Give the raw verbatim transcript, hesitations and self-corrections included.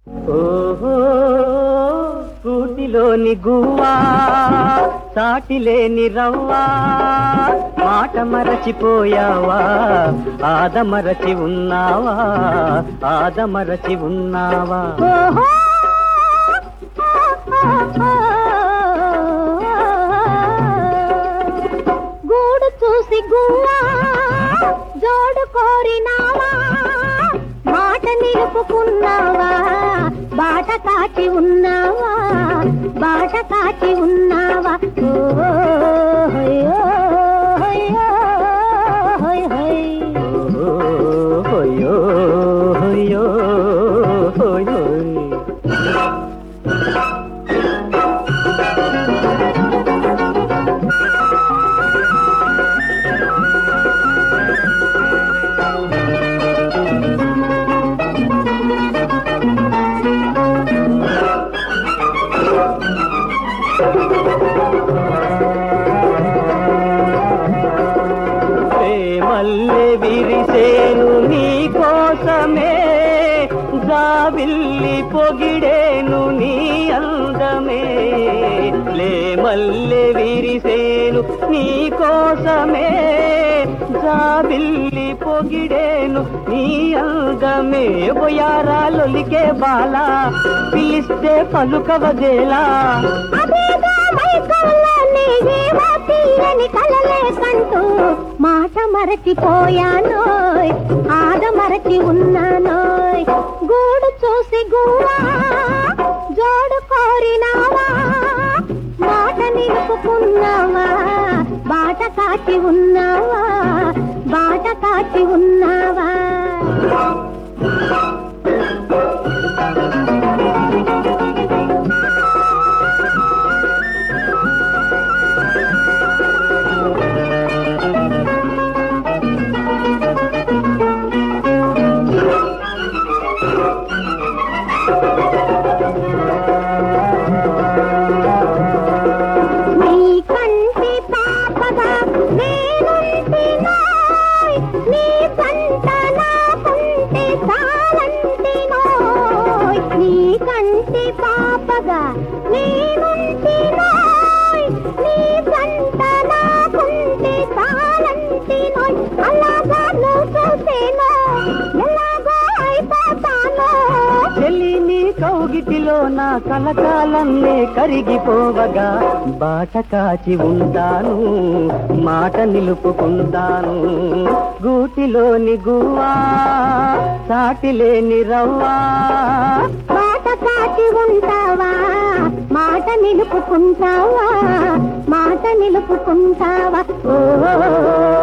ఓహో కూటిలోని గువ్వా సాటిలేని రవ్వా మాట మరచిపోయావా ఆదమరచి ఉన్నావా ఆదమరచి ఉన్నావా గూడు చూసి గువ్వా జోడు కోరినావా మాట నిలుపుకున్నావా బాట కాచి ఉన్నావా బాట కాచి ఉన్నావా మల్లె విరిసేను నీ కోసమే జాబిల్లి పొగిడేను నీ అందమే లే మల్లె విరిసేను నీ కోసమే జాబిల్లి పొగిడేను నీ అందమే బొయారాలొలికే బాలా పిలిస్తే పలుకవదేలా కలలే కంటూ మాట మరచిపోయానోయ్ ఆద మరచి ఉన్నానోయ్ గూడు చూసి గువ్వా జోడు కోరినావా మాట నిలుపుకున్నావా బాట కాచి ఉన్నావా బాట కాచి ఉన్నావా పాపగా నేనుంటినోయ్ నీ సంట నాకుంటే చాలంటినోయ్ అలాగా నువ్వు చూసేనో ఎలాగో అయిపోతానో చెల్లి నీ కౌగిటిలో నా కలకాలన్నే కరిగిపోవగా బాట కాచి ఉంటాను మాట నిలుపుకుంటాను గూటిలోని గువ్వా సాటిలేని రవ్వా కాచి ఉంటావా మాట నిలుపుకుంటావా మాట నిలుపుకుంటావా ఓ